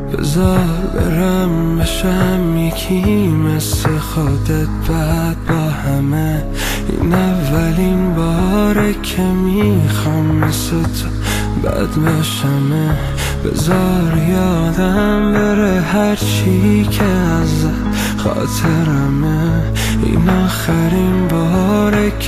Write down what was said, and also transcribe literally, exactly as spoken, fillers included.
بذار برم بشم یکی مثل خودت بعد با همه. این اولین باره که میخوام مثل تو بد بشمه. بذار یادم بره هرچی که ازت خاطرمه. این آخرین باره